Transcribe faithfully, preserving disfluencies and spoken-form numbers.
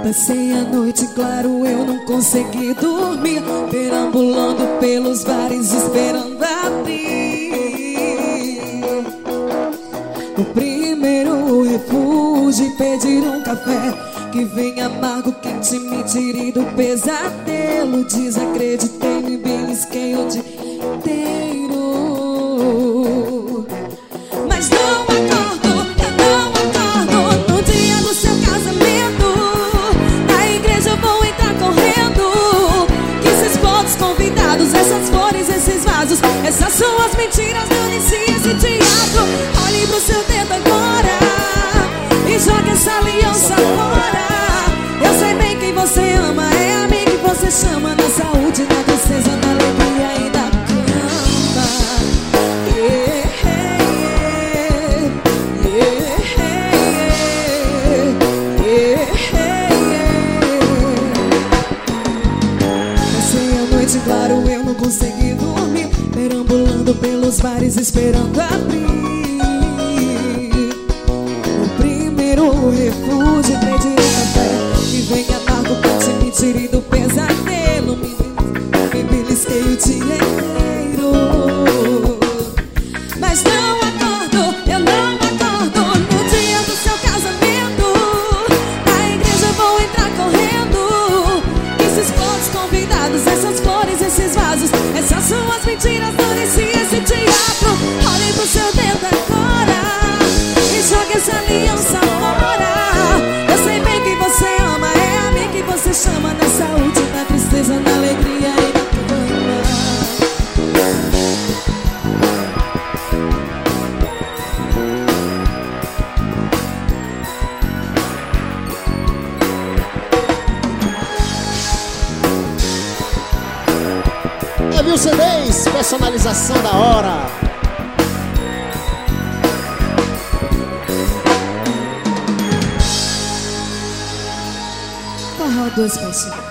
Passei a noite, claro, eu não consegui dormir, perambulando pelos bares, esperando abrir o primeiro refúgio e pedir um café que vem amargo, quente, me tire do pesadelo. Desacreditei, me belisquei o dia inteiro, mas não acordo, eu não acordo. No dia do seu casamento, na igreja eu vou entrar correndo, que esses pontos convidados, essas flores, esses vasos, essas suas mentiras, dane-se esse teatro. Olhe pro seu dedo agora e jogue essa aliança fora. Eu sei bem quem você ama, é a mim que você chama, na saúde, na tristeza, na alegria e na cama. Yeah, yeah, yeah, yeah. Passei a noite, claro, eu não consegui dormir, perambulando pelos bares, esperando abrir o primeiro refúgio, pedir um café que vem amargo, quente, me tire do pesadelo. Me, me belisquei o dia inteiro, mas não acordo, eu não acordo. No dia do seu casamento, na igreja eu vou entrar correndo, esses pontos convidados, essas flores, esses vasos, essas suas mentiras, dane-se esse teatro. Olhe pro seu dedo agora e jogue essa aliança fora. Eu sei bem quem você ama, é a mim que você chama, na saúde, na tristeza, na alegria e na cama. É Viu C Ds, personalização da hora. Forró duas faixas.